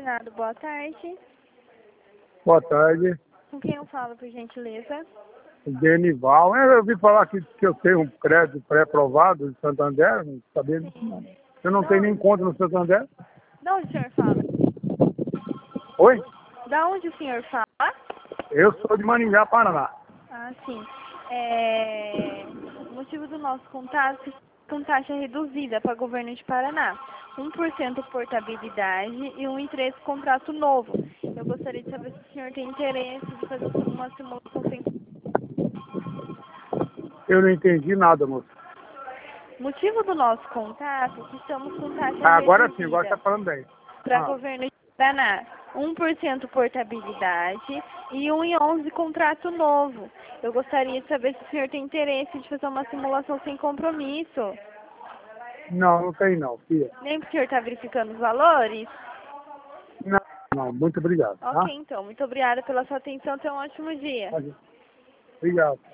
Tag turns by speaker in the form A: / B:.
A: Consignado, boa tarde.
B: Boa tarde.
A: Com quem eu falo, por gentileza?
B: Genival. Eu ouvi falar que eu tenho um crédito pré-aprovado de Santander, sabendo. Eu não tenho nem conta no Santander.
A: Da onde o senhor fala?
B: Oi?
A: Da onde o senhor fala?
B: Eu sou de Maringá, Paraná.
A: Ah, sim. O motivo do nosso contato é com taxa reduzida para o governo de Paraná. 1% portabilidade e 1,3% contrato novo. Eu gostaria de saber se o senhor tem interesse de fazer uma simulação sem...
B: Eu não entendi nada, moço.
A: Motivo do nosso contato é que estamos com taxa
B: Agora sim,
A: reduzida
B: agora está falando bem.
A: para governo de Paraná. 1% portabilidade e 1,11% contrato novo. Eu gostaria de saber se o senhor tem interesse de fazer uma simulação sem compromisso.
B: Não tem não, filha.
A: Nem porque o senhor está verificando os valores?
B: Não, muito obrigado.
A: Ok, então. Muito obrigada pela sua atenção. Tenha um ótimo dia.
B: Obrigado.